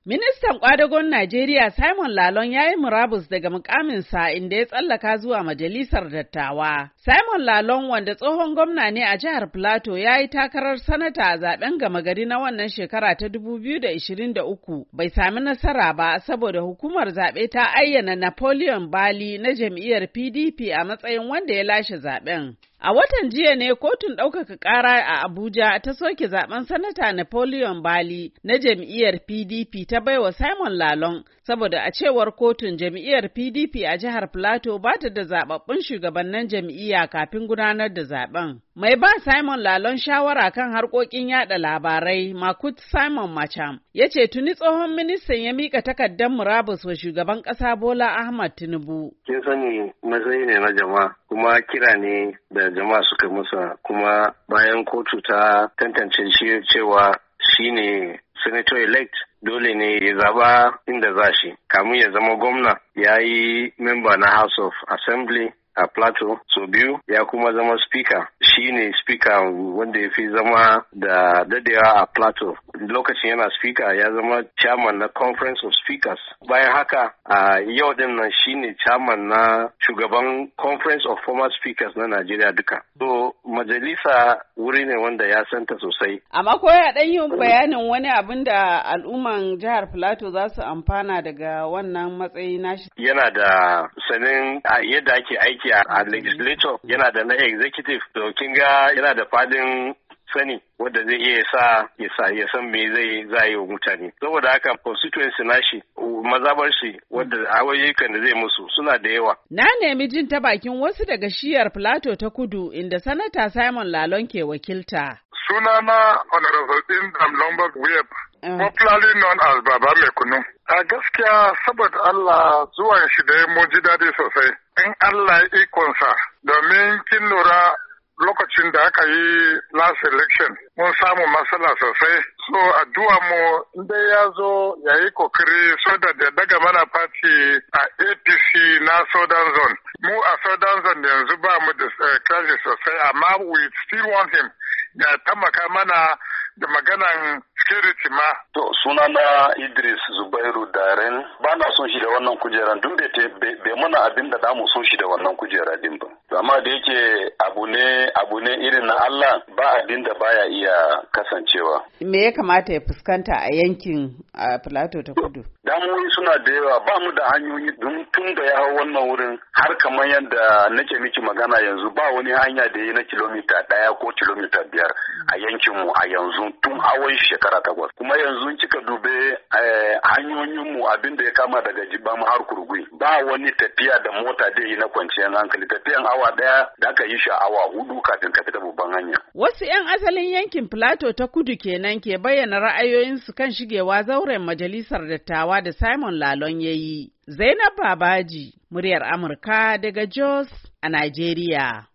Ministan Kwadagon Najeriya Simon Lalong ya yi murabus daga mukaminsa inda ya tsallaka zuwa Majalisar Dattawa. Simon Lalong, wanda tsohon gwamna ne a jihar Plateau, ya yi takarar sanata a zaben gama gari na wannan shekara ta 2023, bai sami nasara ba saboda hukumar zaɓe ta ayyana Napoleon Bali na jam'iyyar PDP a matsayin wanda ya lashe zaben. A watan jiya ne kotun ɗaukaka ƙara a Abuja ta soke zaben sanata Napoleon Bali na jam'iyyar PDP ta baiwa Simon Lalong saboda a cewar kotun jam'iyyar PDP a jihar Plateau ba ta da zababbun shugabannin jam'iyya kafin gudanar da zaben. Mai ba Simon Lalong shawara kan harkokin yada labarai Makut Simon Macham ya ce tuni tsohon ministan ya mika takardar murabus wa shugaban ƙasa Bola Ahmad Tinubu. Kin sani matsayi ne na jama'a kuma kira ne da jama'a suka masa, kuma bayan kotu ta tantance shi cewa shine senator elect, dole ne ya zaba inda za shi. Kamun ya zama gwamna ya yi member na House of Assembly a Plateau so biyu, ya kuma zama speaker. Shi ne speaker wanda ya fi zama da dadewa a Plateau. Lokacin yana speaker ya zama chairman na Conference of Speakers. Bayan haka a yau din nan shi ne chairman na shugaban Conference of Former Speakers na Najeriya duka. So majalisa wuri ne wanda ya santa sosai. Amma ko ya dan yi bayanin wani abin da al'umman jihar Plateau za su amfana daga wannan matsayi nashi? Yana da sanin yadda ake aiki a legislature, yana da na executive, to kin ga yana da fadin sani wanda zai iya ya san me zai yi wa mutane. Saboda haka constituency nashi, mazabar shi wanda ayyukan da zai musu suna da yawa. Na nemi jin ta bakin wasu daga shiyar Plateau ta Kudu inda sanata Simon Lalong ke wakilta. Sunana Honorable Indam Lombard Webb, popularly known as Baba Mai Kunu. A gaskiya saboda Allah zuwan shi da ya ji daɗi sosai. In Allah ya ikonsa, domin kin lura lokacin da aka yi last election mun samu matsala sosai. So addu'a mu inda ya zo ya yi kokari so da daga mana party a APC na Southern Zone. Mu a Southern Zone yanzu ba mu da crisis sosai, amma we still want him ya taimaka mana da maganan security ma. To sunana Idris Zubairu Daren, ba na son shi da wannan kujeran duk bai mana abin da damu so shi da wannan kujera din ba. Amma da yake abu ne irin na Allah, ba abin da baya iya kasancewa. Me ya kamata ya fuskanta a yankin Plateau ta Kudu? Damuwoyi suna da yawa, ba mu da hanyoyi don tun da ya hau wannan wurin har kamar yadda nake miki magana yanzu ba wani hanya da ya na kilomita 1 ko kilomita 5 a yankinmu a yanzu tun awon shekara 8. Kuma yanzu kika dube hanyoyinmu abin da ya kama daga Jibam har Kurgui, ba wani tafiya da mota da yi na kwanciyar hankali, tafiyan awa 1 da aka yi shi awa 4 kafin ka fita babban hanya. Wasu 'yan asalin yankin Plateau ta Kudu kenan ke bayyana ra'ayoyinsu kan shigewa zauren majalisar dattawa da Simon Lalong ya yi. Zainab Babaji, muryar Amurka daga Jos a Najeriya.